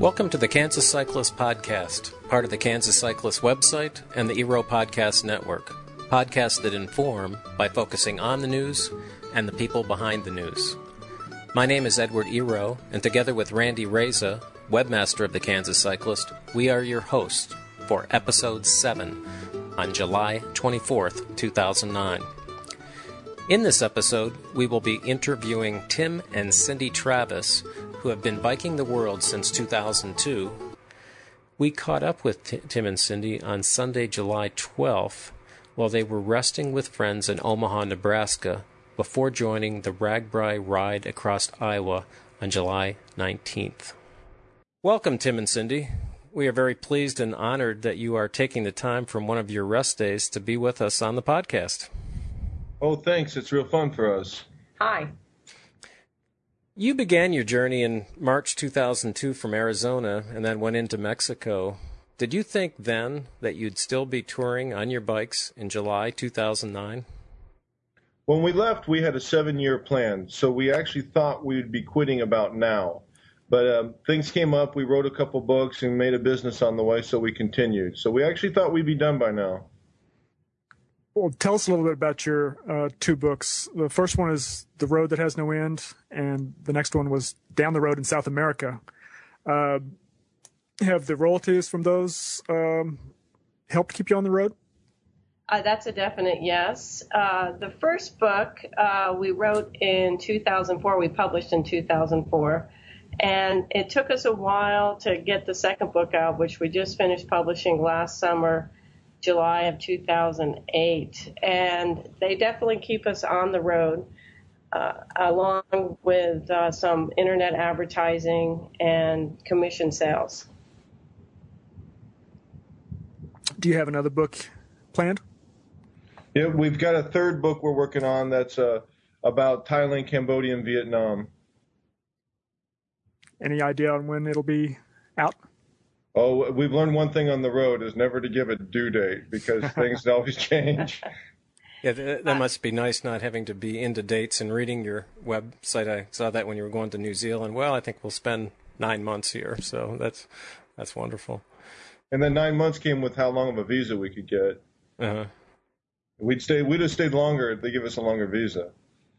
Welcome to the Kansas Cyclist Podcast, part of the Kansas Cyclist website and the ERO Podcast Network. Podcasts that inform by focusing on the news and the people behind the news. My name is Edward ERO, and together with Randy Reza, webmaster of the Kansas Cyclist, we are your hosts for Episode 7 on July 24th, 2009. In this episode, we will be interviewing Tim and Cindy Travis, who have been biking the world since 2002. We caught up with Tim and Cindy on Sunday, July 12th, while they were resting with friends in Omaha, Nebraska, before joining the RAGBRAI ride across Iowa on July 19th. Welcome, Tim and Cindy. We are very pleased and honored that you are taking the time from one of your rest days to be with us on the podcast. Oh, thanks. It's real fun for us. Hi. You began your journey in March 2002 from Arizona and then went into Mexico. Did you think then that you'd still be touring on your bikes in July 2009? When we left, we had a 7-year plan, so we actually thought we'd be quitting about now. But things came up, we wrote a couple books and made a business on the way, so we continued. So we actually thought we'd be done by now. Well, tell us a little bit about your two books. The first one is The Road That Has No End, and the next one was Down the Road in South America. Have the royalties from those helped keep you on the road? That's a definite yes. The first book we wrote in 2004, we published in 2004, and it took us a while to get the second book out, which we just finished publishing last summer, July of 2008, and they definitely keep us on the road, along with some internet advertising and commission sales. Do you have another book planned? Yeah, we've got a third book we're working on that's about Thailand, Cambodia, and Vietnam. Any idea on when it'll be out? Oh, we've learned one thing on the road is never to give a due date because things always change. Yeah, that must be nice not having to be into dates and reading your website. I saw that when you were going to New Zealand. Well, I think we'll spend 9 months here, so that's wonderful. And then 9 months came with how long of a visa we could get. Uh-huh. We'd have stayed longer if they give us a longer visa.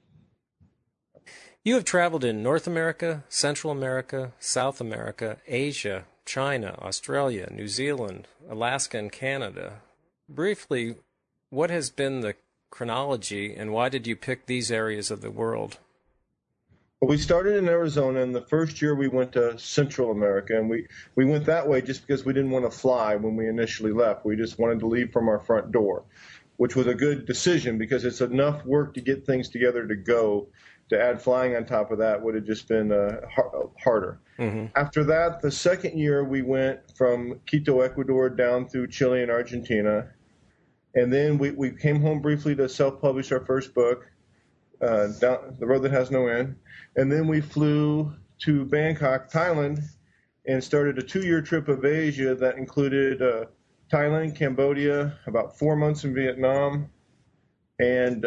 You have traveled in North America, Central America, South America, Asia, China, Australia, New Zealand, Alaska, and Canada. Briefly, what has been the chronology, and why did you pick these areas of the world? Well, we started in Arizona, and the first year we went to Central America, and we went that way just because we didn't want to fly when we initially left. We just wanted to leave from our front door, which was a good decision because it's enough work to get things together to go. To add flying on top of that would have just been harder. Mm-hmm. After that, the second year we went from Quito, Ecuador, down through Chile and Argentina. And then we came home briefly to self-publish our first book, The Road That Has No End. And then we flew to Bangkok, Thailand, and started a 2-year trip of Asia that included Thailand, Cambodia, about 4 months in Vietnam, and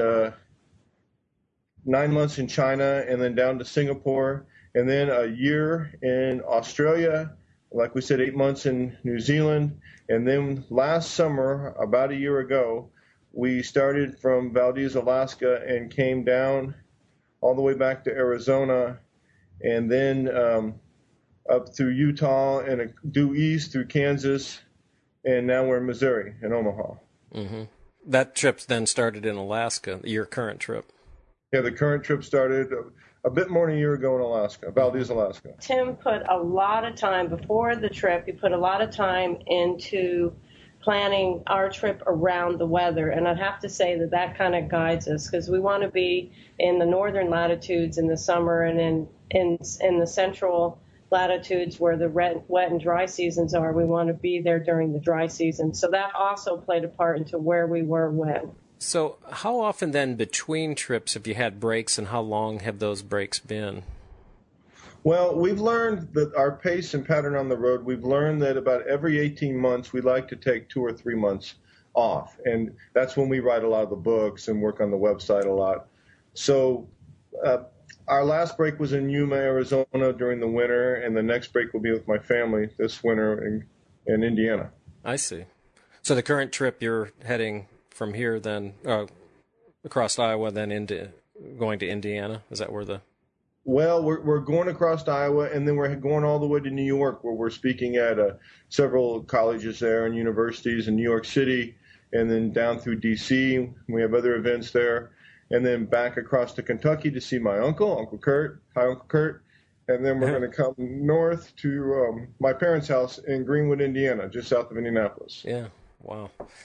9 months in China, and then down to Singapore, and then a year in Australia, like we said, 8 months in New Zealand, and then last summer, about a year ago, we started from Valdez, Alaska, and came down all the way back to Arizona, and then up through Utah and due east through Kansas, and now we're in Missouri, in Omaha. Mm-hmm. That trip then started in Alaska, your current trip. Yeah, the current trip started a bit more than a year ago in Alaska, Valdez, Alaska. Tim put a lot of time before the trip. He put a lot of time into planning our trip around the weather, and I'd have to say that kind of guides us because we want to be in the northern latitudes in the summer and in the central latitudes where the wet and dry seasons are. We want to be there during the dry season, so that also played a part into where we were when. So how often then between trips have you had breaks, and how long have those breaks been? Well, we've learned that our pace and pattern on the road, we've learned that about every 18 months we like to take 2 or 3 months off. And that's when we write a lot of the books and work on the website a lot. So Our last break was in Yuma, Arizona during the winter, and the next break will be with my family this winter in Indiana. I see. So the current trip, you're heading from here then across Iowa, then going to Indiana? Is that where the... Well, we're going across to Iowa, and then we're going all the way to New York, where we're speaking at several colleges there and universities in New York City, and then down through D.C. We have other events there, and then back across to Kentucky to see my uncle, Uncle Kurt. Hi, Uncle Kurt. And then we're going to come north to my parents' house in Greenwood, Indiana, just south of Indianapolis. Yeah, wow.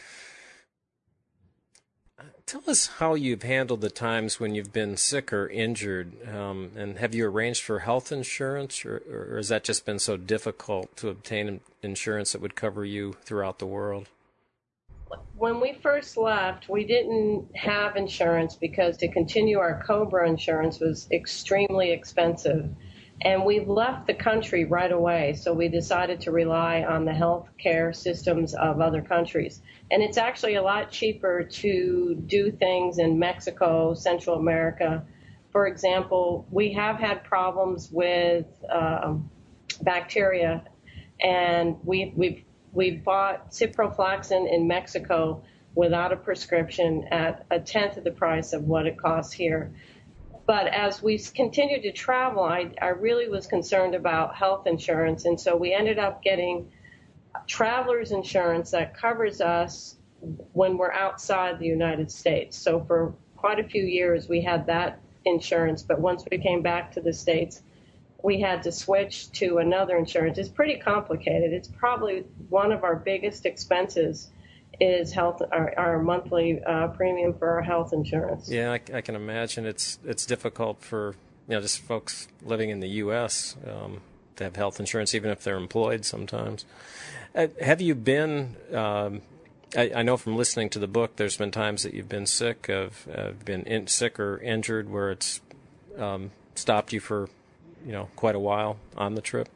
Tell us how you've handled the times when you've been sick or injured, and have you arranged for health insurance, or has that just been so difficult to obtain insurance that would cover you throughout the world? When we first left, we didn't have insurance because to continue our COBRA insurance was extremely expensive. And we left the country right away, so we decided to rely on the health care systems of other countries. And it's actually a lot cheaper to do things in Mexico, Central America. For example, we have had problems with bacteria, and we bought ciprofloxacin in Mexico without a prescription at a tenth of the price of what it costs here. But as we continued to travel, I really was concerned about health insurance, and so we ended up getting traveler's insurance that covers us when we're outside the United States. So for quite a few years, we had that insurance, but once we came back to the States, we had to switch to another insurance. It's pretty complicated. It's probably one of our biggest expenses is our monthly premium for our health insurance. Yeah, I can imagine it's difficult for just folks living in the U.S. To have health insurance, even if they're employed sometimes. Have you been? I know from listening to the book, there's been times that you've been sick, sick or injured, where it's stopped you for quite a while on the trip.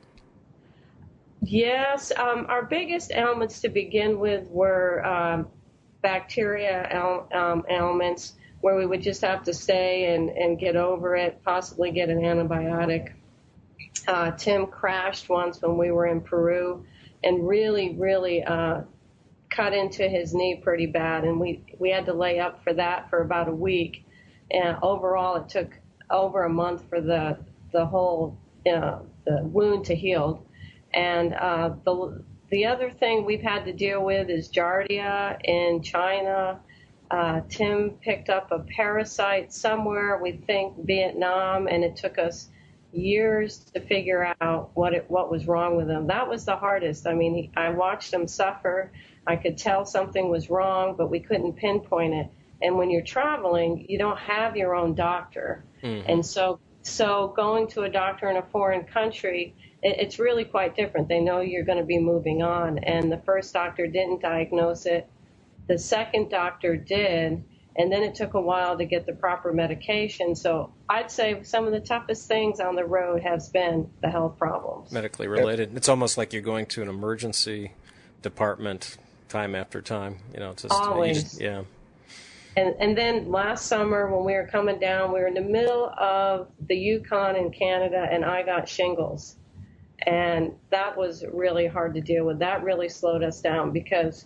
Yes, our biggest ailments to begin with were bacteria ailments, where we would just have to stay and get over it, possibly get an antibiotic. Tim crashed once when we were in Peru and really cut into his knee pretty bad, and we had to lay up for that for about a week. And overall, it took over a month for the whole the wound to heal. And the other thing we've had to deal with is Giardia in China. Tim picked up a parasite somewhere, we think Vietnam, and it took us years to figure out what was wrong with him. That was the hardest. I mean, I watched him suffer. I could tell something was wrong, but we couldn't pinpoint it. And when you're traveling, you don't have your own doctor. Mm-hmm. And so going to a doctor in a foreign country, it's really quite different. They know you're going to be moving on. And the first doctor didn't diagnose it. The second doctor did. And then it took a while to get the proper medication. So I'd say some of the toughest things on the road has been the health problems. Medically related. It's almost like you're going to an emergency department time after time. It's just, always. Yeah. And then last summer when we were coming down, we were in the middle of the Yukon in Canada, and I got shingles. And that was really hard to deal with. That really slowed us down because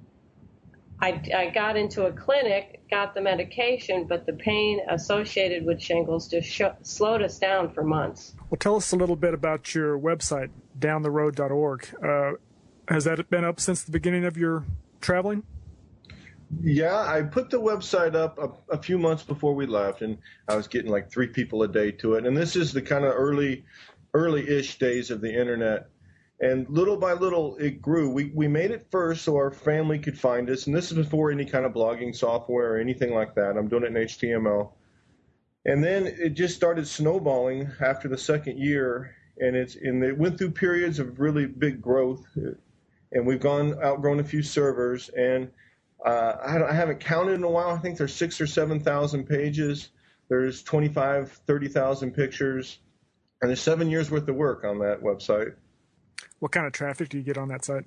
I got into a clinic, got the medication, but the pain associated with shingles just slowed us down for months. Well, tell us a little bit about your website, downtheroad.org. Has that been up since the beginning of your traveling? Yeah, I put the website up a few months before we left, and I was getting like 3 people a day to it. And this is the kind of early-ish days of the internet. And little by little, it grew. We made it first so our family could find us. And this is before any kind of blogging software or anything like that. I'm doing it in HTML. And then it just started snowballing after the second year. And it went through periods of really big growth. And we've outgrown a few servers. And I haven't counted in a while. I think there's 6,000 or 7,000 pages. There's 25,000, 30,000 pictures. And there's 7 years worth of work on that website. What kind of traffic do you get on that site?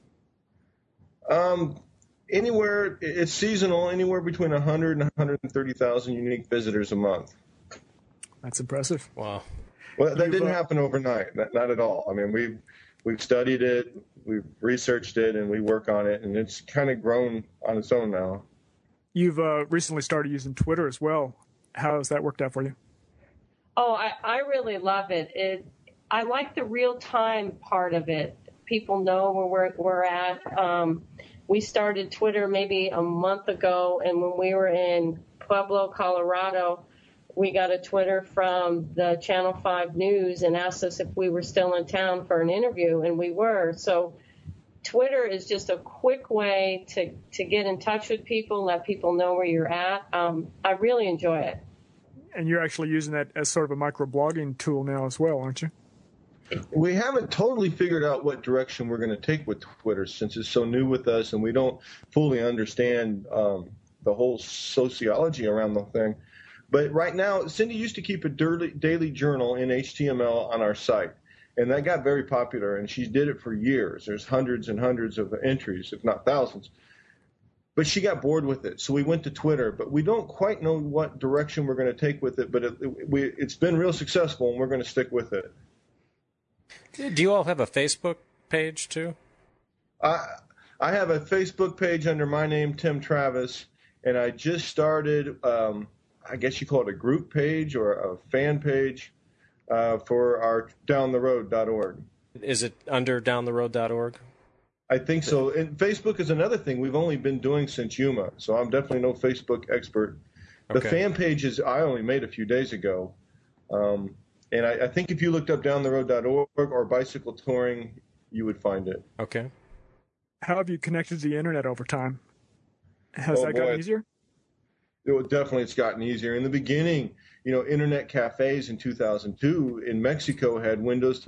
Anywhere, it's seasonal, anywhere between 100 and 130,000 unique visitors a month. That's impressive. Wow. Well, that didn't happen overnight. Not at all. I mean, we've studied it, we've researched it, and we work on it, and it's kind of grown on its own now. You've recently started using Twitter as well. How has that worked out for you? Oh, I really love it. I like the real-time part of it. People know where we're at. We started Twitter maybe a month ago, and when we were in Pueblo, Colorado, we got a Twitter from the Channel 5 News and asked us if we were still in town for an interview, and we were. So Twitter is just a quick way to get in touch with people, let people know where you're at. I really enjoy it. And you're actually using that as sort of a microblogging tool now as well, aren't you? We haven't totally figured out what direction we're going to take with Twitter since it's so new with us and we don't fully understand the whole sociology around the thing. But right now, Cindy used to keep a daily journal in HTML on our site, and that got very popular, and she did it for years. There's hundreds and hundreds of entries, if not thousands. But she got bored with it, so we went to Twitter. But we don't quite know what direction we're going to take with it, but it's been real successful, and we're going to stick with it. Do you all have a Facebook page, too? I have a Facebook page under my name, Tim Travis, and I just started, I guess you call it a group page or a fan page for our downtheroad.org. Is it under downtheroad.org? I think so. And Facebook is another thing we've only been doing since Yuma, so I'm definitely no Facebook expert. The fan pages I only made a few days ago. And I think if you looked up downtheroad.org or bicycle touring, you would find it. Okay. How have you connected to the internet over time? Has that gotten easier? It's gotten easier. In the beginning, internet cafes in 2002 in Mexico had Windows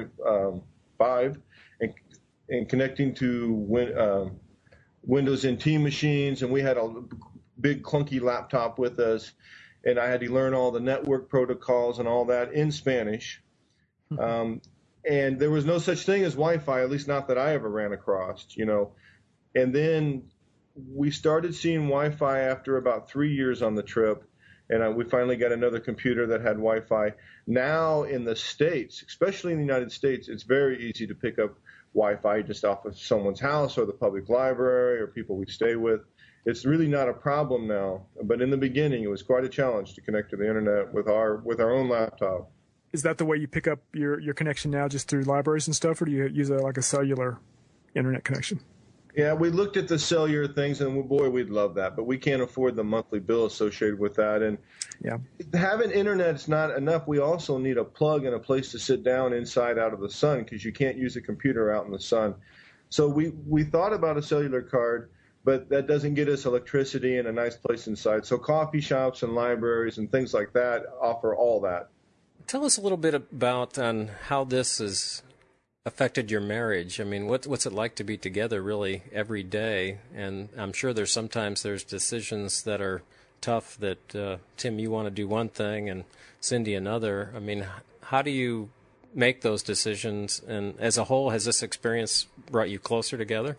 3.5 and connecting to Windows NT machines, and we had a big clunky laptop with us, and I had to learn all the network protocols and all that in Spanish. And there was no such thing as Wi-Fi, at least not that I ever ran across, And then we started seeing Wi-Fi after about 3 years on the trip, and we finally got another computer that had Wi-Fi. Now in the States, especially in the United States, it's very easy to pick up Wi-Fi just off of someone's house or the public library or people we stay with. It's really not a problem now, but in the beginning, it was quite a challenge to connect to the internet with our own laptop. Is that the way you pick up your connection now, just through libraries and stuff, or do you use a cellular internet connection? Yeah, we looked at the cellular things, and boy, we'd love that, but we can't afford the monthly bill associated with that. And having internet is not enough. We also need a plug and a place to sit down inside out of the sun, because you can't use a computer out in the sun. So we thought about a cellular card, but that doesn't get us electricity and a nice place inside. So coffee shops and libraries and things like that offer all that. Tell us a little bit about how this has affected your marriage. I mean, what's it like to be together really every day? And I'm sure there's decisions that are tough that, Tim, you want to do one thing and Cindy another. I mean, how do you make those decisions? And as a whole, has this experience brought you closer together?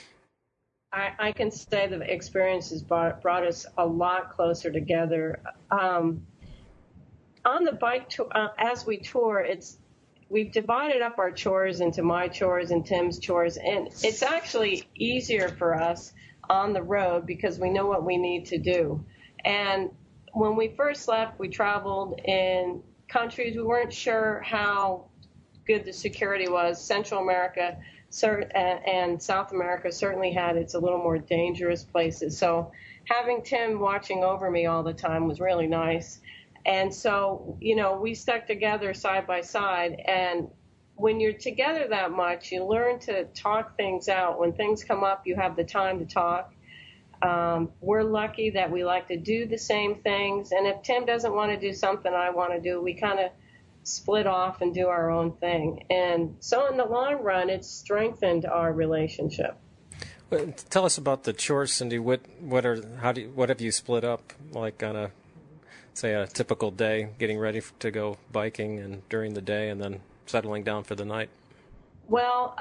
I can say the experience has brought us a lot closer together. On the bike tour, as we tour, we've divided up our chores into my chores and Tim's chores, and it's actually easier for us on the road because we know what we need to do. And when we first left, we traveled in countries we weren't sure how good the security was. Central America and South America certainly had its a little more dangerous places. So having Tim watching over me all the time was really nice. And so, we stuck together side by side. And when you're together that much, you learn to talk things out. When things come up, you have the time to talk. We're lucky that we like to do the same things. And if Tim doesn't want to do something I want to do, we kind of split off and do our own thing. And so in the long run, it's strengthened our relationship. Well, tell us about the chores, Cindy. What have you split up, like on a typical day, getting ready to go biking and during the day and then settling down for the night? Well,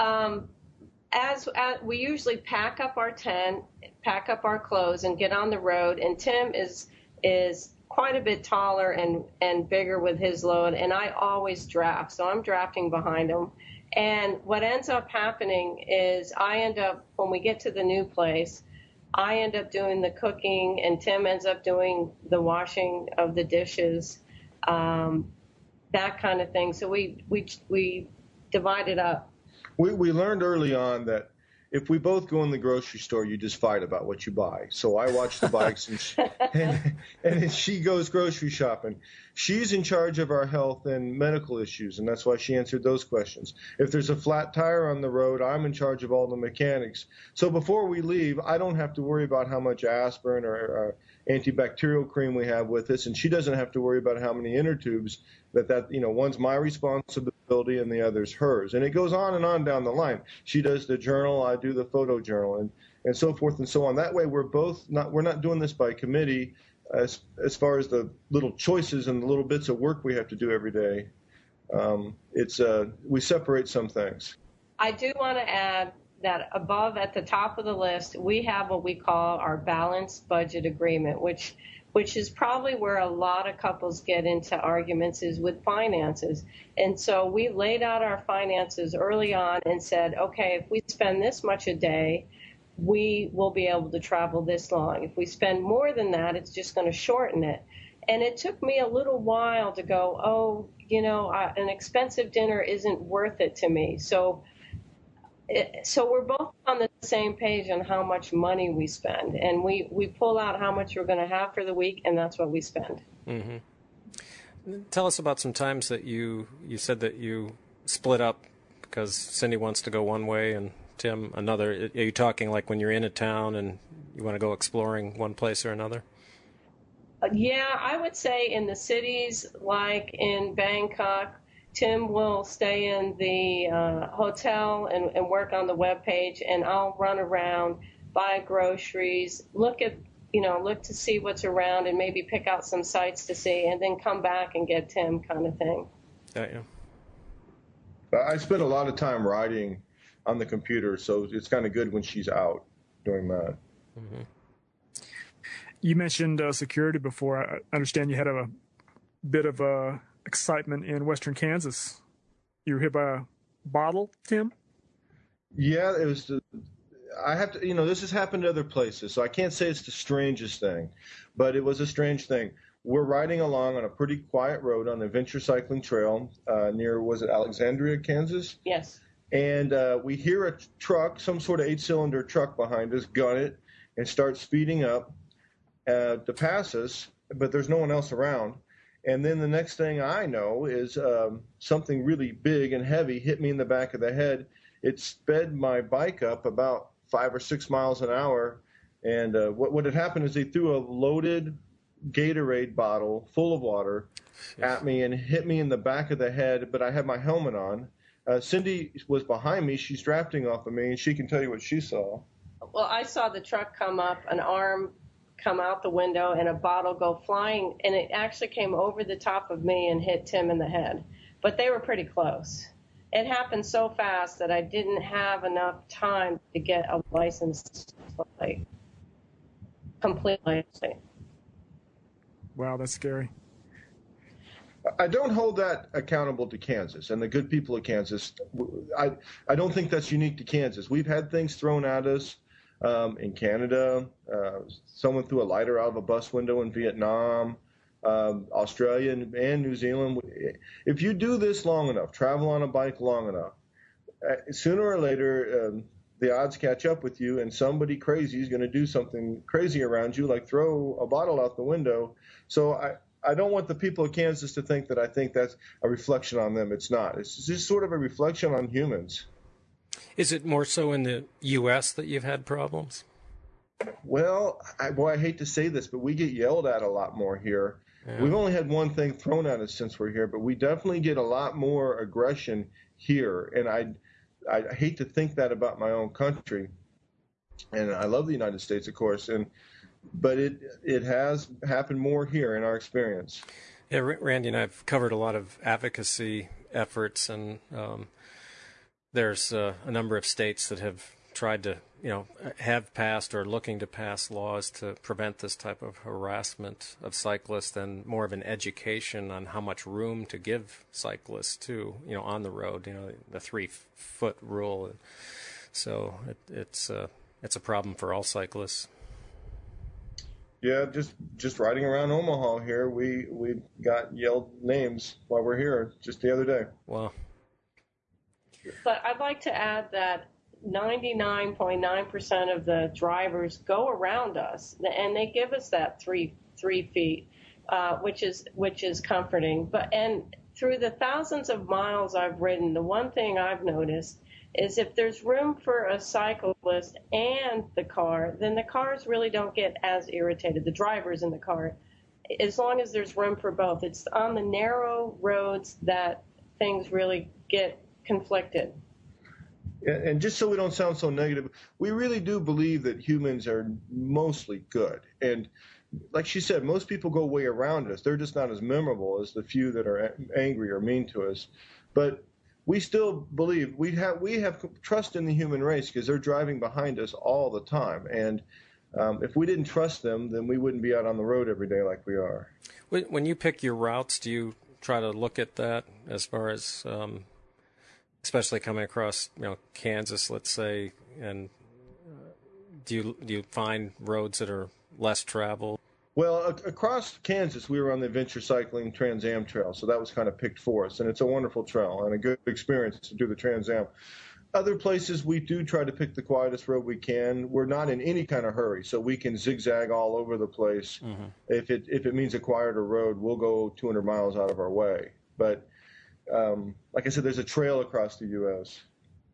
as we usually pack up our tent, pack up our clothes and get on the road. And Tim is quite a bit taller and bigger with his load, and I always draft, so I'm drafting behind him. And what ends up happening is when we get to the new place, I end up doing the cooking, and Tim ends up doing the washing of the dishes, that kind of thing. So we divide it up. We learned early on that if we both go in the grocery store, you just fight about what you buy. So I watch the bikes, and she goes grocery shopping. She's in charge of our health and medical issues, and that's why she answered those questions. If there's a flat tire on the road, I'm in charge of all the mechanics. So before we leave, I don't have to worry about how much aspirin or antibacterial cream we have with us, and she doesn't have to worry about how many inner tubes. One's my responsibility and the other's hers. And it goes on and on down the line. She does the journal, I do the photo journal, and so forth and so on. That way we're not doing this by committee as far as the little choices and the little bits of work we have to do every day. We separate some things. I do want to add that above at the top of the list, we have what we call our balanced budget agreement, which is probably where a lot of couples get into arguments, is with finances. And so we laid out our finances early on and said, okay, if we spend this much a day, we will be able to travel this long. If we spend more than that, it's just going to shorten it. And it took me a little while to go, an expensive dinner isn't worth it to me. So we're both on the same page on how much money we spend, and we pull out how much we're going to have for the week, and that's what we spend. Mm-hmm. Tell us about some times that you said that you split up because Cindy wants to go one way and Tim another. Are you talking like when you're in a town and you want to go exploring one place or another? Yeah, I would say in the cities, like in Bangkok, Tim will stay in the hotel and work on the web page, and I'll run around, buy groceries, look to see what's around, and maybe pick out some sites to see, and then come back and get Tim, kind of thing. Yeah. I spend a lot of time writing on the computer, so it's kind of good when she's out doing that. Mm-hmm. You mentioned security before. I understand you had a bit of excitement in western Kansas. You were hit by a bottle, Tim? Yeah, it was. I have to, this has happened to other places, so I can't say it's the strangest thing, but it was a strange thing. We're riding along on a pretty quiet road on the Adventure Cycling Trail near, was it Alexandria, Kansas? Yes. And we hear a truck, some sort of 8-cylinder truck behind us, gun it, and start speeding up to pass us, but there's no one else around. And then the next thing I know is something really big and heavy hit me in the back of the head. It sped my bike up about 5 or 6 miles an hour. And what had happened is they threw a loaded Gatorade bottle full of water at me and hit me in the back of the head, but I had my helmet on. Cindy was behind me. She's drafting off of me, and she can tell you what she saw. Well, I saw the truck come up, an arm come out the window, and a bottle go flying, and it actually came over the top of me and hit Tim in the head. But they were pretty close. It happened so fast that I didn't have enough time to get a license plate, complete license plate. Wow, that's scary. I don't hold that accountable to Kansas and the good people of Kansas. I don't think that's unique to Kansas. We've had things thrown at us in Canada. Someone threw a lighter out of a bus window in Vietnam, Australia, and New Zealand. If you do this long enough, travel on a bike long enough, sooner or later the odds catch up with you, and somebody crazy is going to do something crazy around you, like throw a bottle out the window. So I don't want the people of Kansas to think that I think that's a reflection on them. It's not. It's just sort of a reflection on humans. Is it more so in the U.S. that you've had problems? Well, I hate to say this, but we get yelled at a lot more here. Yeah. We've only had one thing thrown at us since we're here, but we definitely get a lot more aggression here. And I hate to think that about my own country. And I love the United States, of course, but it has happened more here in our experience. Yeah, Randy and I have covered a lot of advocacy efforts, and there's a number of states that have tried to, have passed or looking to pass laws to prevent this type of harassment of cyclists, and more of an education on how much room to give cyclists too, on the road, the 3-foot rule. So it's a problem for all cyclists. Yeah, just riding around Omaha here, we got yelled names while we're here just the other day. Wow. But I'd like to add that 99.9% of the drivers go around us, and they give us that three feet, which is comforting. And through the thousands of miles I've ridden, the one thing I've noticed is if there's room for a cyclist and the car, then the cars really don't get as irritated, the drivers in the car, as long as there's room for both. It's on the narrow roads that things really get conflicted. And just so we don't sound so negative, we really do believe that humans are mostly good. And like she said, most people go way around us. They're just not as memorable as the few that are angry or mean to us. But we still believe we have trust in the human race because they're driving behind us all the time. And if we didn't trust them, then we wouldn't be out on the road every day like we are. When you pick your routes, do you try to look at that as far as, especially coming across, Kansas, let's say, and do you find roads that are less traveled? Well, across Kansas, we were on the Adventure Cycling Trans Am Trail, so that was kind of picked for us, and it's a wonderful trail and a good experience to do the Trans Am. Other places, we do try to pick the quietest road we can. We're not in any kind of hurry, so we can zigzag all over the place. Mm-hmm. If it means a quieter road, we'll go 200 miles out of our way. But like I said, there's a trail across the U.S.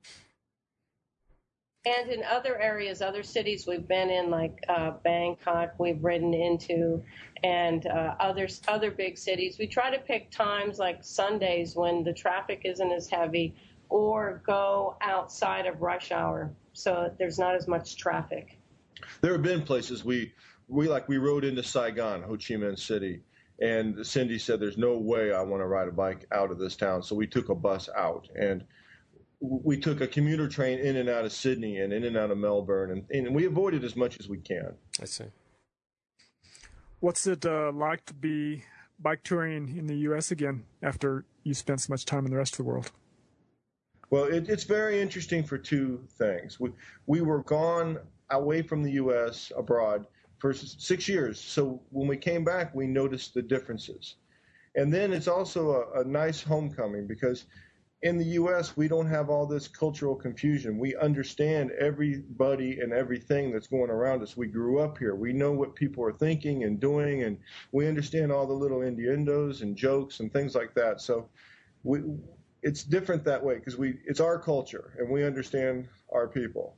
And in other areas, other cities we've been in, like Bangkok, we've ridden into, and other big cities, we try to pick times like Sundays when the traffic isn't as heavy, or go outside of rush hour so there's not as much traffic. There have been places we rode into Saigon, Ho Chi Minh City, and Cindy said, "There's no way I want to ride a bike out of this town," so we took a bus out, and we took a commuter train in and out of Sydney and in and out of Melbourne, and we avoided as much as we can. I see. What's it like to be bike touring in the U.S. again after you spent so much time in the rest of the world? Well, it's very interesting for two things. We were gone away from the U.S. abroad for 6 years, so when we came back, we noticed the differences. And then it's also a nice homecoming because in the U.S., we don't have all this cultural confusion. We understand everybody and everything that's going around us. We grew up here. We know what people are thinking and doing, and we understand all the little innuendos and jokes and things like that. So it's different that way because it's our culture, and we understand our people.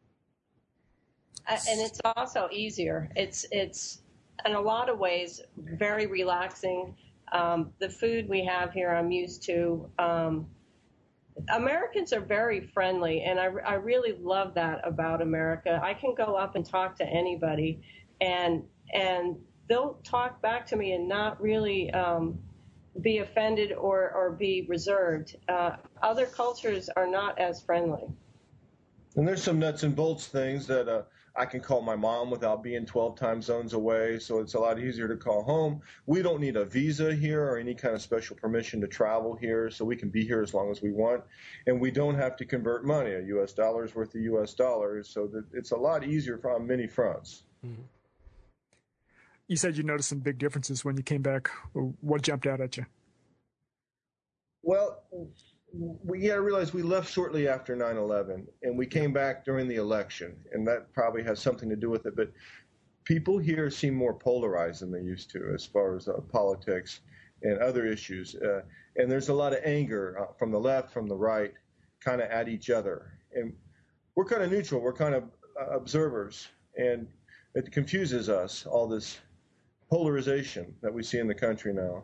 And it's also easier. It's in a lot of ways very relaxing. The food we have here I'm used to. Americans are very friendly, and I really love that about America. I can go up and talk to anybody, and they'll talk back to me and not really be offended or be reserved. Other cultures are not as friendly. And there's some nuts and bolts things that I can call my mom without being 12 time zones away, so it's a lot easier to call home. We don't need a visa here or any kind of special permission to travel here, so we can be here as long as we want. And we don't have to convert money. A U.S. dollar is worth a U.S. dollar, so that it's a lot easier on many fronts. Mm-hmm. You said you noticed some big differences when you came back. What jumped out at you? Well, we got to realize we left shortly after 9/11, and we came back during the election, and that probably has something to do with it. But people here seem more polarized than they used to as far as politics and other issues. And there's a lot of anger from the left, from the right, kind of at each other. And we're kind of neutral. We're kind of observers. And it confuses us, all this polarization that we see in the country now.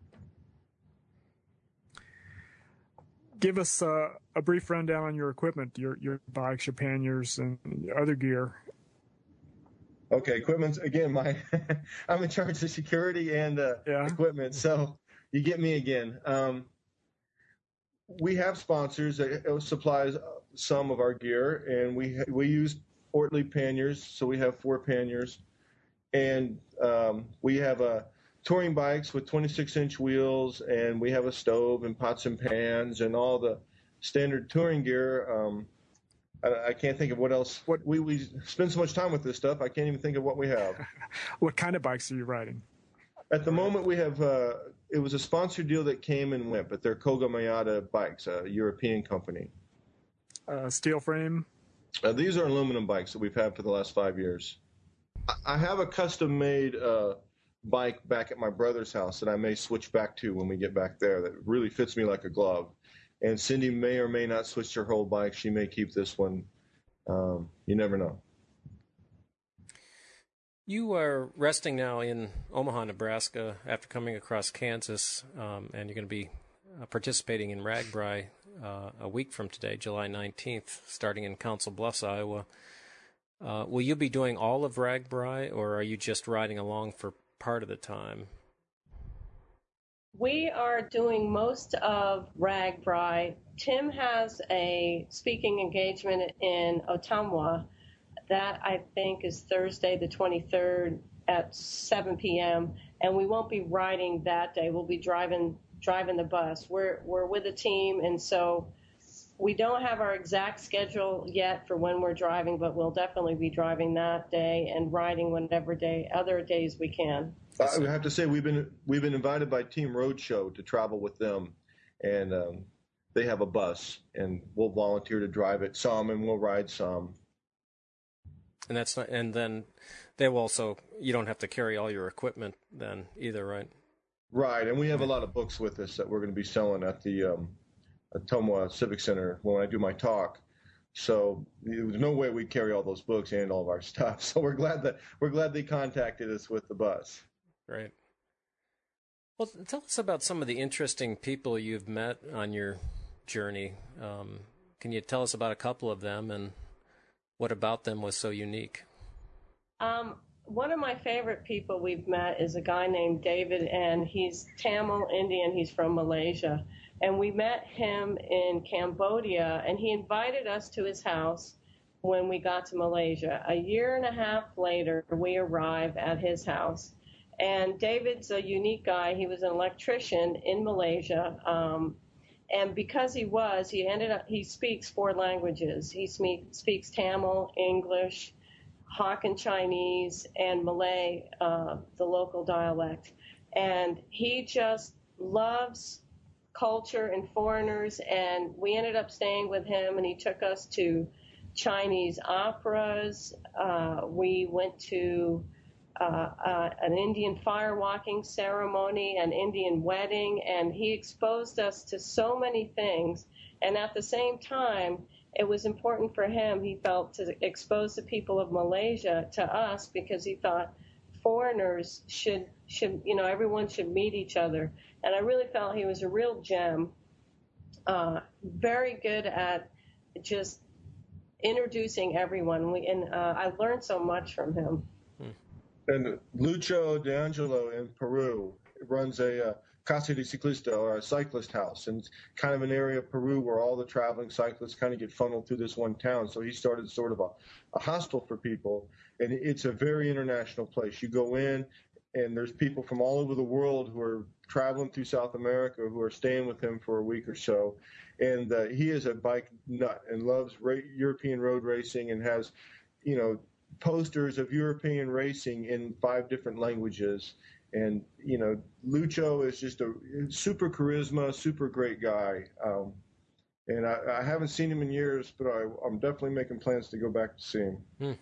Give us a brief rundown on your equipment, your bikes, your panniers, and your other gear. Okay, equipment. Again, I'm in charge of security and equipment, so you get me again. We have sponsors that supplies some of our gear, and we use Ortlieb panniers, so we have 4 panniers, and we have touring bikes with 26-inch wheels, and we have a stove and pots and pans and all the standard touring gear. I can't think of what else. We spend so much time with this stuff, I can't even think of what we have. What kind of bikes are you riding? At the moment, we have, it was a sponsored deal that came and went, but they're Koga Mayada bikes, a European company. Steel frame? These are aluminum bikes that we've had for the last 5 years. I have a custom-made bike back at my brother's house that I may switch back to when we get back there that really fits me like a glove. And Cindy may or may not switch her whole bike. She may keep this one. You never know. You are resting now in Omaha, Nebraska, after coming across Kansas, and you're going to be participating in RAGBRAI a week from today, July 19th, starting in Council Bluffs, Iowa. Will you be doing all of RAGBRAI, or are you just riding along for part of the time? We are doing most of RAGBRAI. Tim has a speaking engagement in Ottumwa. That, I think, is Thursday the 23rd at 7 p.m., and we won't be riding that day. We'll be driving the bus. We're with a team, and so we don't have our exact schedule yet for when we're driving, but we'll definitely be driving that day and riding whatever other days we can. I have to say we've been invited by Team Roadshow to travel with them, and they have a bus, and we'll volunteer to drive it some, and we'll ride some. And that's not, and then they will also, you don't have to carry all your equipment then either, right? Right, and we have a lot of books with us that we're going to be selling at the Ottumwa Civic Center when I do my talk. So there's no way we carry all those books and all of our stuff. So we're glad they contacted us with the bus. Right. Well, tell us about some of the interesting people you've met on your journey. Can you tell us about a couple of them and what about them was so unique? One of my favorite people we've met is a guy named David, and he's Tamil Indian. He's from Malaysia. And we met him in Cambodia, and he invited us to his house when we got to Malaysia. A year and a half later, we arrive at his house. And David's a unique guy. He was an electrician in Malaysia. And because he speaks 4 languages. He speaks Tamil, English, Hokkien Chinese, and Malay, the local dialect. And he just loves culture and foreigners, and we ended up staying with him, and he took us to Chinese operas. We went to an Indian fire walking ceremony, an Indian wedding, and he exposed us to so many things. And at the same time, it was important for him, he felt, to expose the people of Malaysia to us, because he thought foreigners should everyone should meet each other. And I really felt he was a real gem, very good at just introducing everyone. I learned so much from him. And Lucho D'Angelo in Peru runs a Casa de Ciclista, or a cyclist house, and it's kind of an area of Peru where all the traveling cyclists kind of get funneled through this one town. So he started sort of a hostel for people, and it's a very international place. You go in, and there's people from all over the world who are traveling through South America who are staying with him for a week or so. And he is a bike nut and loves European road racing, and has, posters of European racing in 5 different languages. And, Lucho is just a super charisma, super great guy. And I haven't seen him in years, but I'm definitely making plans to go back to see him.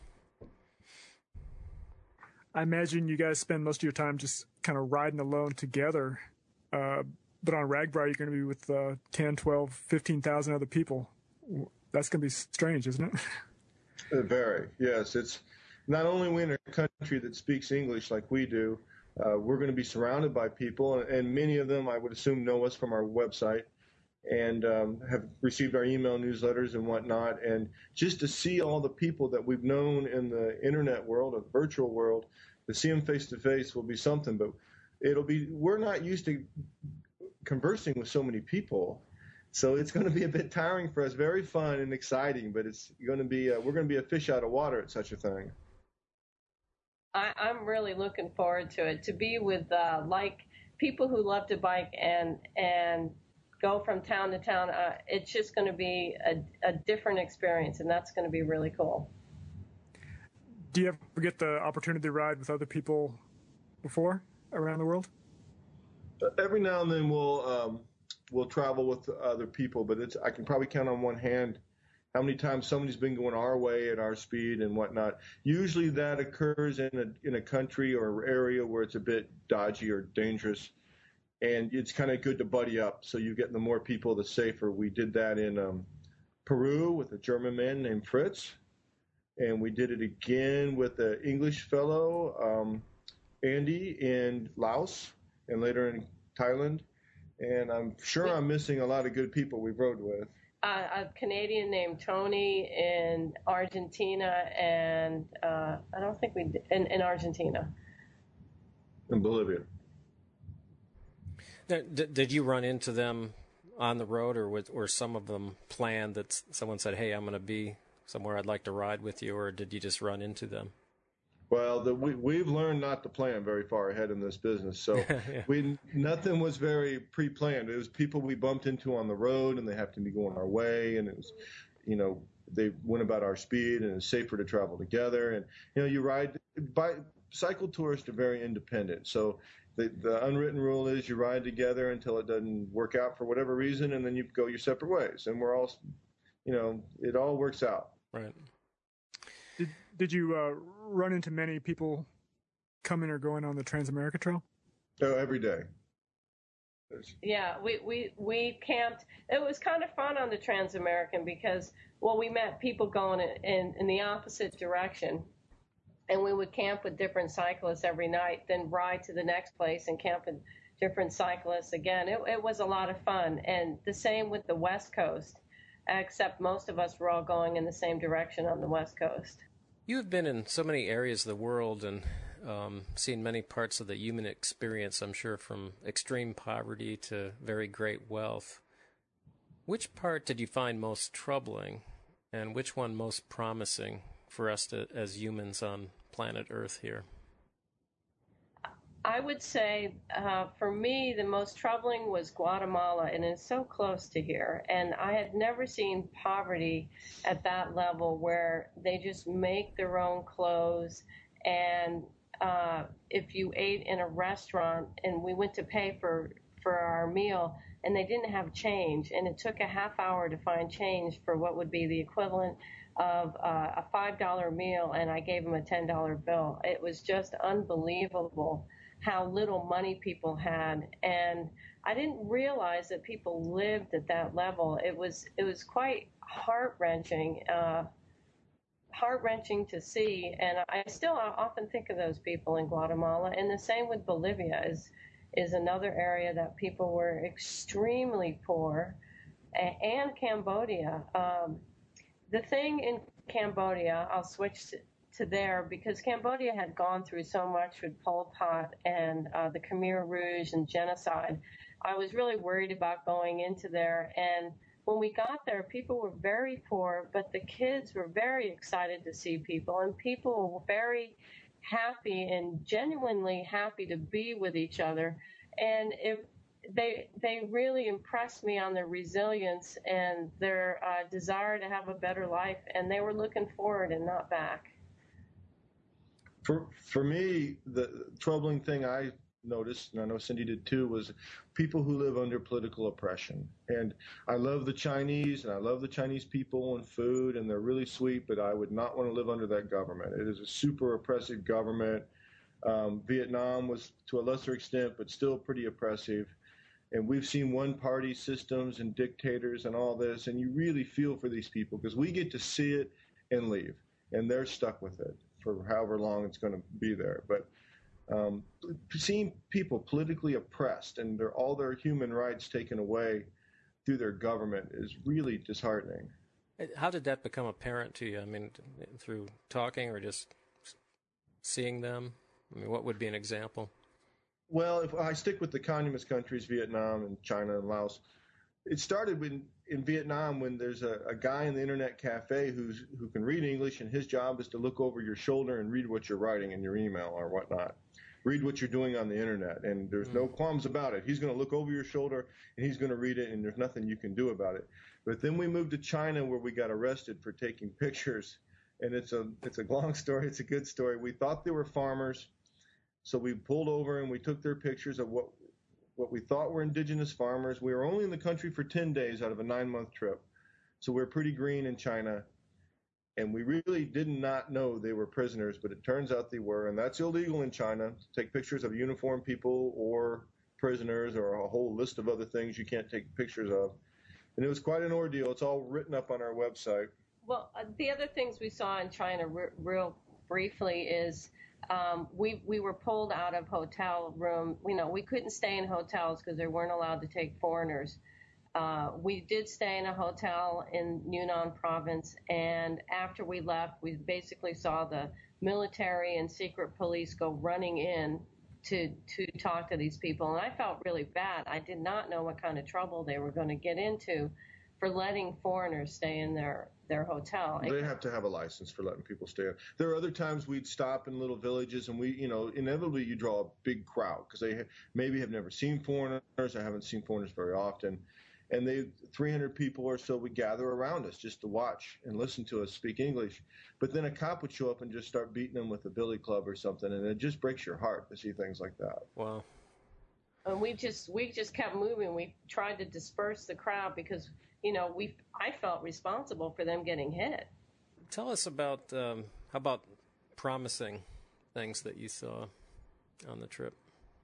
I imagine you guys spend most of your time just kind of riding alone together. But on RAGBRAI, you're going to be with 10, 12, 15,000 other people. That's going to be strange, isn't it? Very, yes. It's not only we in a country that speaks English like we do, we're going to be surrounded by people, and many of them, I would assume, know us from our website and have received our email newsletters and whatnot. And just to see all the people that we've known in the internet world, or the virtual world, to see them face to face will be something. But we're not used to conversing with so many people. So it's going to be a bit tiring for us. Very fun and exciting, but it's going to be we're going to be a fish out of water at such a thing. I'm really looking forward to it. To be with like people who love to bike and go from town to town. It's just going to be a different experience, and that's going to be really cool. Do you ever get the opportunity to ride with other people before around the world? Every now and then we'll travel with other people, but I can probably count on one hand how many times somebody's been going our way at our speed and whatnot. Usually that occurs in a country or area where it's a bit dodgy or dangerous, and it's kind of good to buddy up. So you get the more people, the safer. We did that in Peru with a German man named Fritz, and we did it again with an English fellow, Andy, in Laos, and later in Thailand. And I'm sure I'm missing a lot of good people we've rode with. A Canadian named Tony in Argentina, and I don't think we did, in Argentina. In Bolivia. Now, did you run into them on the road, or were some of them planned that someone said, hey, I'm going to be somewhere I'd like to ride with you, or did you just run into them? Well, we've learned not to plan very far ahead in this business, so yeah. Nothing was very pre-planned. It was people we bumped into on the road, and they happened to be going our way, and it was, they went about our speed, and it's safer to travel together. And you ride. Cycle tourists are very independent, so the unwritten rule is you ride together until it doesn't work out for whatever reason, and then you go your separate ways, and we're all, it all works out. Right. Did you run into many people coming or going on the Transamerica Trail? Oh, every day. Yeah, we camped. It was kind of fun on the Transamerican because, we met people going in the opposite direction, and we would camp with different cyclists every night, then ride to the next place and camp with different cyclists again. It was a lot of fun, and the same with the West Coast, except most of us were all going in the same direction on the West Coast. You have been in so many areas of the world and seen many parts of the human experience, I'm sure, from extreme poverty to very great wealth. Which part did you find most troubling, and which one most promising for us as humans on planet Earth here? I would say, for me, the most troubling was Guatemala, and it's so close to here. And I had never seen poverty at that level where they just make their own clothes. And if you ate in a restaurant, and we went to pay for our meal, and they didn't have change, and it took a half hour to find change for what would be the equivalent of a $5 meal, and I gave them a $10 bill. It was just unbelievable how little money people had, and I didn't realize that people lived at that level. It was quite heart-wrenching to see, and I still often think of those people in Guatemala. And the same with Bolivia is another area that people were extremely poor, and Cambodia. The thing in Cambodia, I'll switch to there because Cambodia had gone through so much with Pol Pot and the Khmer Rouge and genocide. I was really worried about going into there, and when we got there, people were very poor, but the kids were very excited to see people, and people were very happy and genuinely happy to be with each other. And they really impressed me on their resilience and their desire to have a better life, and they were looking forward and not back. For me, the troubling thing I noticed, and I know Cindy did too, was people who live under political oppression. And I love the Chinese, and I love the Chinese people and food, and they're really sweet, but I would not want to live under that government. It is a super oppressive government. Vietnam was to a lesser extent, but still pretty oppressive. And we've seen one-party systems and dictators and all this, and you really feel for these people because we get to see it and leave, and they're stuck with it for however long it's going to be there. But seeing people politically oppressed and all their human rights taken away through their government is really disheartening. How did that become apparent to you? I mean, through talking or just seeing them? I mean, what would be an example? Well, if I stick with the communist countries, Vietnam and China and Laos, It started in Vietnam when there's a guy in the internet cafe who can read English, and his job is to look over your shoulder and read what you're writing in your email or whatnot. Read what you're doing on the internet, and there's no qualms about it. He's going to look over your shoulder, and he's going to read it, and there's nothing you can do about it. But then we moved to China, where we got arrested for taking pictures, and it's a long story. It's a good story. We thought they were farmers, so we pulled over and we took their pictures of what we thought were indigenous farmers. We were only in the country for 10 days out of a 9-month trip, so we're pretty green in China. And we really did not know they were prisoners, but it turns out they were, and that's illegal in China, to take pictures of uniformed people or prisoners or a whole list of other things you can't take pictures of. And it was quite an ordeal. It's all written up on our website. Well, the other things we saw in China real briefly is we were pulled out of hotel room. We couldn't stay in hotels because they weren't allowed to take foreigners. We did stay in a hotel in Yunnan province, and after we left, we basically saw the military and secret police go running in to talk to these people, and I felt really bad. I did not know what kind of trouble they were going to get into for letting foreigners stay in their hotel. They have to have a license for letting people stay in. There are other times we'd stop in little villages, and inevitably you draw a big crowd because they maybe have never seen foreigners. I haven't seen foreigners very often. And 300 people or so would gather around us just to watch and listen to us speak English. But then a cop would show up and just start beating them with a billy club or something, and it just breaks your heart to see things like that. Wow. And we just kept moving. We tried to disperse the crowd because, I felt responsible for them getting hit. Tell us about how about promising things that you saw on the trip.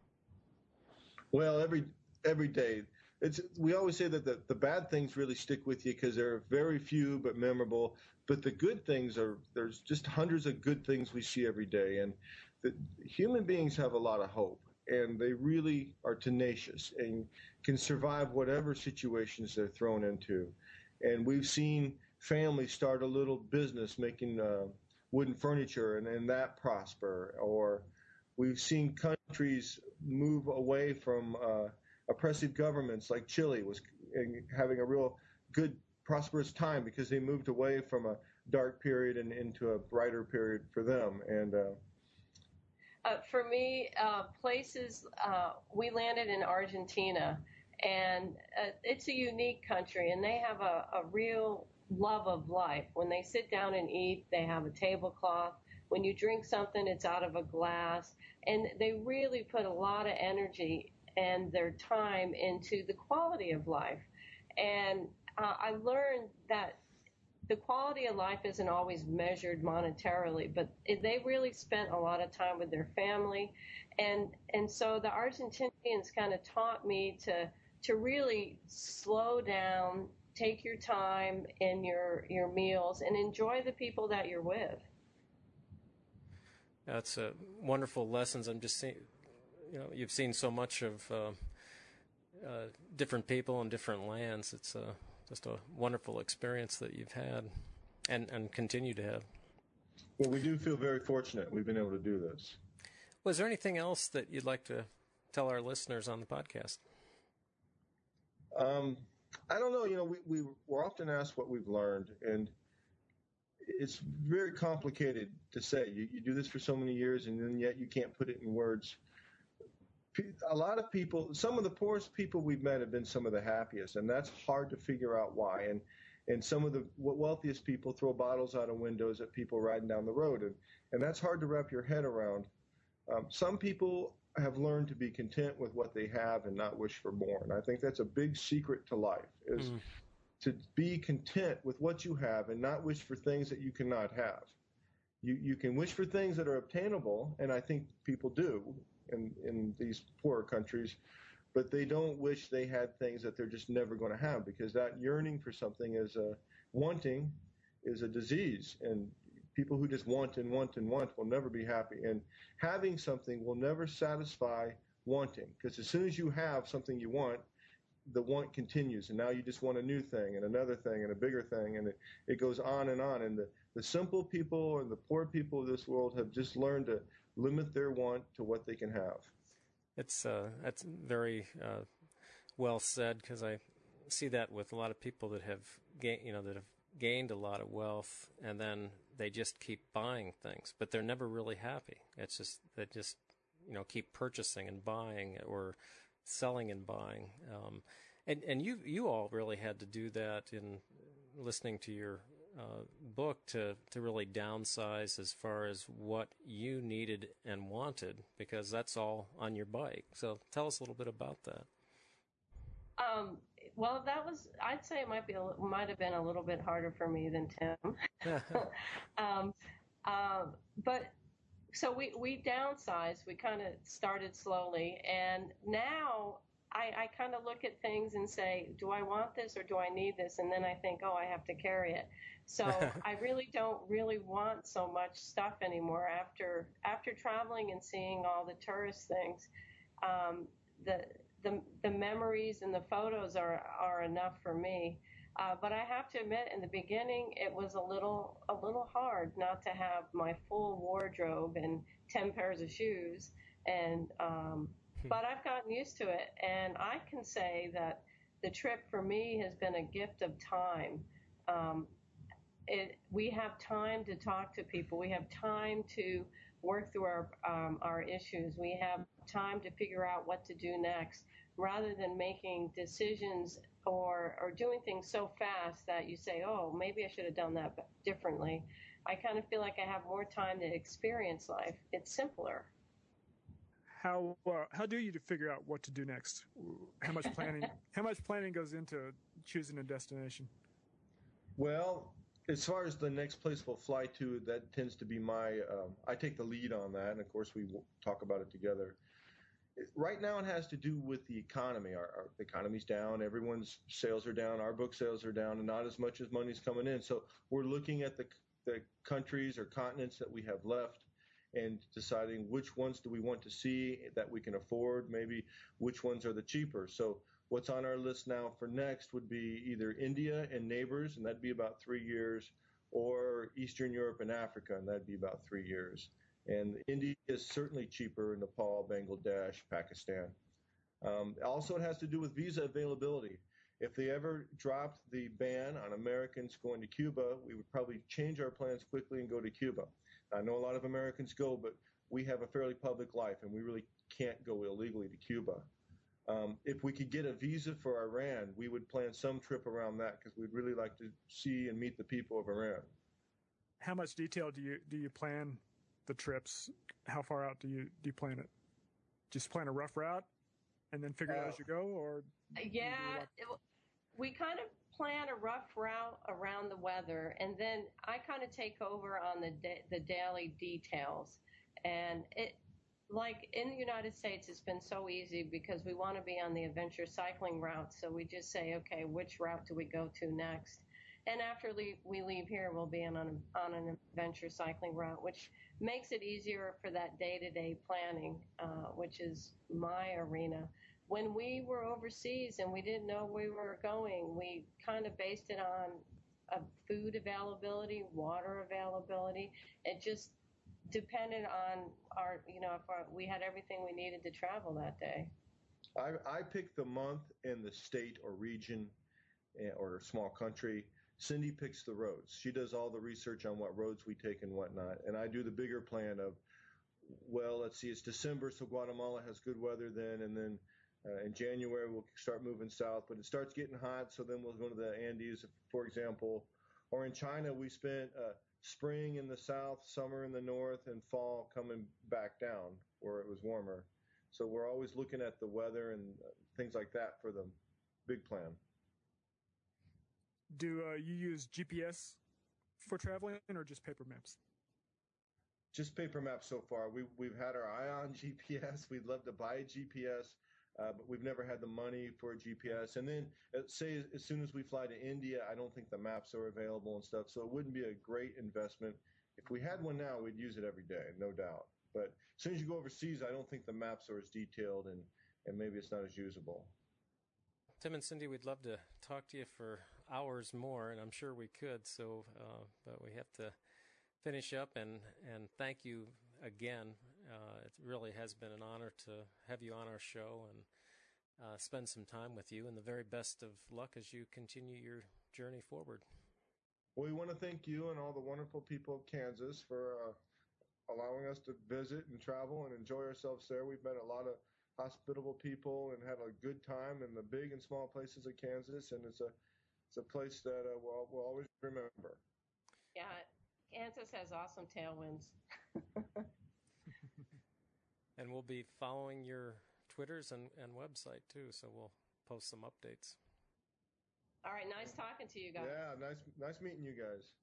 Well, every day. We always say that the bad things really stick with you because they're very few but memorable. But the good things there's just hundreds of good things we see every day. And human beings have a lot of hope, and they really are tenacious and can survive whatever situations they're thrown into. And we've seen families start a little business making wooden furniture and that prosper. Or we've seen countries move away from oppressive governments, like Chile was having a real good, prosperous time because they moved away from a dark period and into a brighter period for them. And for me, places, we landed in Argentina, and it's a unique country, and they have a real love of life. When they sit down and eat, they have a tablecloth. When you drink something, it's out of a glass, and they really put a lot of energy and their time into the quality of life. And I learned that the quality of life isn't always measured monetarily, but they really spent a lot of time with their family. And so the Argentinians kind of taught me to really slow down, take your time in your meals, and enjoy the people that you're with. That's wonderful lessons. I'm just seeing, you've seen so much of different people and different lands. It's just a wonderful experience that you've had and continue to have. Well, we do feel very fortunate we've been able to do this. Was there anything else that you'd like to tell our listeners on the podcast? I don't know. We're often asked what we've learned, and it's very complicated to say. You do this for so many years, and then yet you can't put it in words. A lot of people, some of the poorest people we've met have been some of the happiest, and that's hard to figure out why. And some of the wealthiest people throw bottles out of windows at people riding down the road, and that's hard to wrap your head around. Some people have learned to be content with what they have and not wish for more, and I think that's a big secret to life, is to be content with what you have and not wish for things that you cannot have. You can wish for things that are obtainable, and I think people do in these poorer countries, but they don't wish they had things that they're just never going to have, because that yearning for something wanting is a disease, and people who just want and want and want will never be happy, and having something will never satisfy wanting, because as soon as you have something you want, the want continues, and now you just want a new thing and another thing and a bigger thing, and it goes on, and the simple people and the poor people of this world have just learned to limit their want to what they can have. That's very well said, because I see that with a lot of people that have gained a lot of wealth, and then they just keep buying things, but they're never really happy. It's just they just keep purchasing and buying, or selling and buying. And you all really had to do that in listening to your book to really downsize as far as what you needed and wanted, because that's all on your bike. So tell us a little bit about that. Well, I'd say it might have been a little bit harder for me than Tim. But so we downsized. We kind of started slowly, and now I kind of look at things and say, do I want this or do I need this? And then I think, oh, I have to carry it. So I really don't really want so much stuff anymore after traveling and seeing all the tourist things. The memories and the photos are enough for me. But I have to admit, in the beginning, it was a little hard not to have my full wardrobe and 10 pairs of shoes. And but I've gotten used to it, and I can say that the trip for me has been a gift of time. We have time to talk to people. We have time to work through our issues. We have time to figure out what to do next, rather than making decisions or doing things so fast that you say, oh, maybe I should have done that differently. I kind of feel like I have more time to experience life. It's simpler. How do you figure out what to do next? How much planning goes into choosing a destination? Well, as far as the next place we'll fly to, that tends to be I take the lead on that, and of course we will talk about it together. Right now it has to do with the economy. Our economy's down, everyone's sales are down, our book sales are down, and not as much as money's coming in. So we're looking at the countries or continents that we have left and deciding which ones do we want to see that we can afford, maybe which ones are the cheaper. So what's on our list now for next would be either India and neighbors, and that'd be about 3 years, or Eastern Europe and Africa, and that'd be about 3 years. And India is certainly cheaper, Nepal, Bangladesh, Pakistan. Also, it has to do with visa availability. If they ever dropped the ban on Americans going to Cuba, we would probably change our plans quickly and go to Cuba. I know a lot of Americans go, but we have a fairly public life, and we really can't go illegally to Cuba. If we could get a visa for Iran, we would plan some trip around that, because we'd really like to see and meet the people of Iran. How much detail do you plan the trips? How far out do you plan it? Just plan a rough route and then figure it out as you go, or? Yeah, we kind of plan a rough route around the weather, and then I kind of take over on the daily details. And like in the United States, it's been so easy because we want to be on the adventure cycling route. So we just say, okay, which route do we go to next? And after we leave here, we'll be on an adventure cycling route, which makes it easier for that day-to-day planning, which is my arena. When we were overseas and we didn't know where we were going, we kind of based it on food availability, water availability. It just depended on if we had everything we needed to travel that day. I picked the month and the state or region or small country. Cindy picks the roads. She does all the research on what roads we take and whatnot. And I do the bigger plan of, well, let's see, it's December, so Guatemala has good weather then. And then in January, we'll start moving south. But it starts getting hot, so then we'll go to the Andes, for example. Or in China, we spent spring in the south, summer in the north, and fall coming back down where it was warmer. So we're always looking at the weather and things like that for the big plan. Do you use GPS for traveling, or just paper maps? Just paper maps so far. We've had our eye on GPS. We'd love to buy a GPS, but we've never had the money for a GPS. And then, say, as soon as we fly to India, I don't think the maps are available and stuff. So it wouldn't be a great investment. If we had one now, we'd use it every day, no doubt. But as soon as you go overseas, I don't think the maps are as detailed, and maybe it's not as usable. Tim and Cindy, we'd love to talk to you for hours more, and I'm sure we could. So, but we have to finish up, and thank you again. It really has been an honor to have you on our show, and spend some time with you, and the very best of luck as you continue your journey forward. Well, we want to thank you and all the wonderful people of Kansas for allowing us to visit and travel and enjoy ourselves there. We've met a lot of hospitable people and had a good time in the big and small places of Kansas, and it's a place that we'll always remember. Yeah, Kansas has awesome tailwinds. And we'll be following your Twitters and website too, so we'll post some updates. All right, nice talking to you guys. Yeah, nice meeting you guys.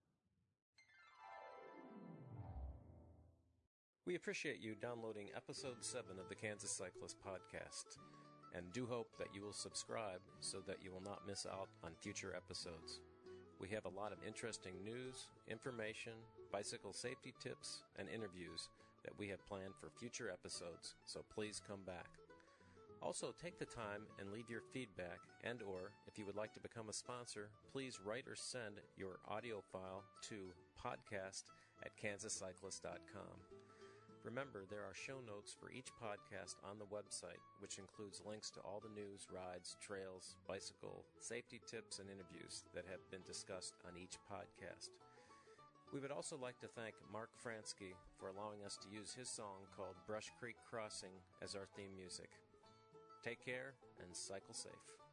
We appreciate you downloading episode 7 of the Kansas Cyclist Podcast, and do hope that you will subscribe so that you will not miss out on future episodes. We have a lot of interesting news, information, bicycle safety tips, and interviews that we have planned for future episodes, so please come back. Also, take the time and leave your feedback, and or if you would like to become a sponsor, please write or send your audio file to podcast@kansascyclist.com. Remember, there are show notes for each podcast on the website, which includes links to all the news, rides, trails, bicycle, safety tips, and interviews that have been discussed on each podcast. We would also like to thank Mark Fransky for allowing us to use his song called Brush Creek Crossing as our theme music. Take care and cycle safe.